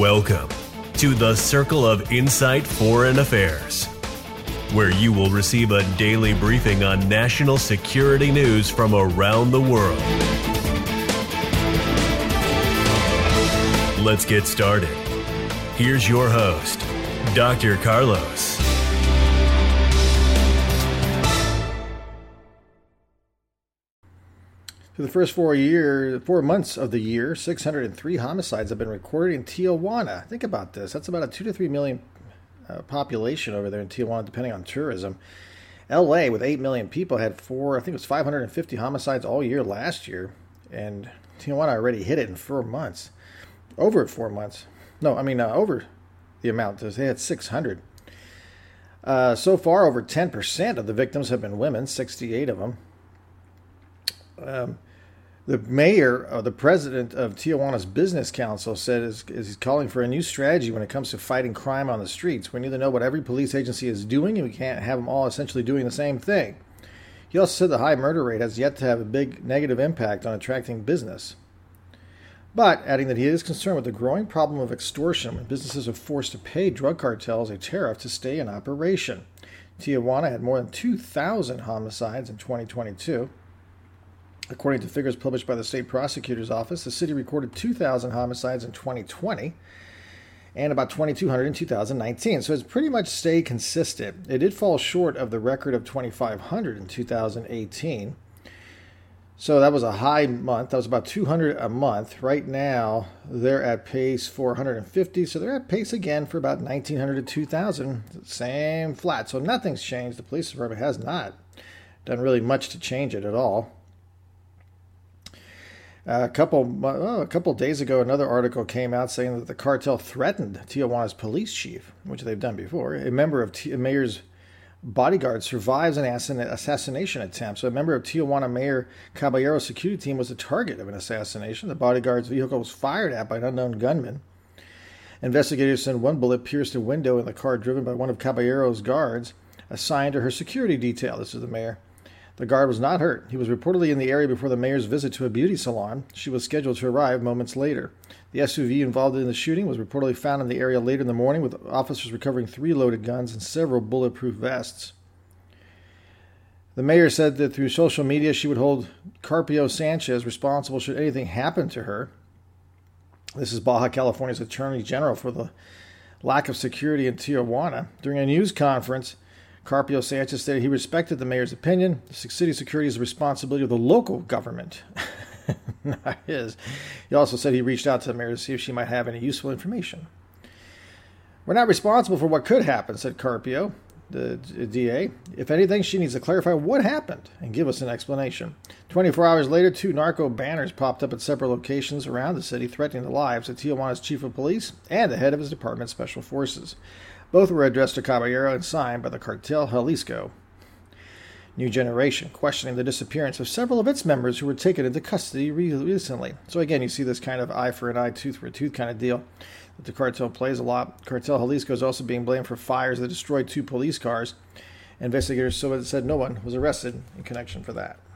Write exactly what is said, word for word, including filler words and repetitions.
Welcome to the Circle of Insight Foreign Affairs, where you will receive a daily briefing on national security news from around the world. Let's get started. Here's your host, Doctor Carlos. For the first four year, four months of the year, six hundred three homicides have been recorded in Tijuana. Think about this. That's about a two to three million uh, population over there in Tijuana, depending on tourism. L A, with eight million people, had four, I think it was five hundred fifty homicides all year last year. And Tijuana already hit it in four months. Over four months. No, I mean, uh, over the amount. They had six hundred. Uh, so far, over ten percent of the victims have been women, sixty-eight of them. Um, the mayor, or the president of Tijuana's Business Council, said is, is he's calling for a new strategy when it comes to fighting crime on the streets. We need to know what every police agency is doing, and we can't have them all essentially doing the same thing. He also said the high murder rate has yet to have a big negative impact on attracting business. But adding that he is concerned with the growing problem of extortion when businesses are forced to pay drug cartels a tariff to stay in operation. Tijuana had more than two thousand homicides in twenty twenty-two. According to figures published by the state prosecutor's office, the city recorded two thousand homicides in twenty twenty and about twenty-two hundred in two thousand nineteen. So it's pretty much stayed consistent. It did fall short of the record of twenty-five hundred in two thousand eighteen. So that was a high month. That was about two hundred a month. Right now, they're at pace for one hundred fifty. So they're at pace again for about nineteen hundred to two thousand. Same flat. So nothing's changed. The police department has not done really much to change it at all. Uh, a couple oh, a couple days ago, another article came out saying that the cartel threatened Tijuana's police chief, which they've done before. A member of T- mayor's bodyguard survives an assassination attempt. So a member of Tijuana Mayor Caballero's security team was the target of an assassination. The bodyguard's vehicle was fired at by an unknown gunman. Investigators said one bullet pierced a window in the car driven by one of Caballero's guards assigned to her security detail. This is the mayor. The guard was not hurt. He was reportedly in the area before the mayor's visit to a beauty salon. She was scheduled to arrive moments later. The S U V involved in the shooting was reportedly found in the area later in the morning, with officers recovering three loaded guns and several bulletproof vests. The mayor said that through social media she would hold Carpio Sanchez responsible should anything happen to her. This is Baja California's Attorney General for the lack of security in Tijuana. During a news conference, Carpio Sanchez stated he respected the mayor's opinion. The city security is the responsibility of the local government, not his. He also said he reached out to the mayor to see if she might have any useful information. We're not responsible for what could happen, said Carpio, the D A. If anything, she needs to clarify what happened and give us an explanation. twenty-four hours later, two narco banners popped up at several locations around the city, threatening the lives of Tijuana's chief of police and the head of his department, Special Forces. Both were addressed to Caballero and signed by the cartel Jalisco New Generation, questioning the disappearance of several of its members who were taken into custody recently. So again, you see this kind of eye for an eye, tooth for a tooth kind of deal that the cartel plays a lot. Cartel Jalisco is also being blamed for fires that destroyed two police cars. Investigators said no one was arrested in connection for that.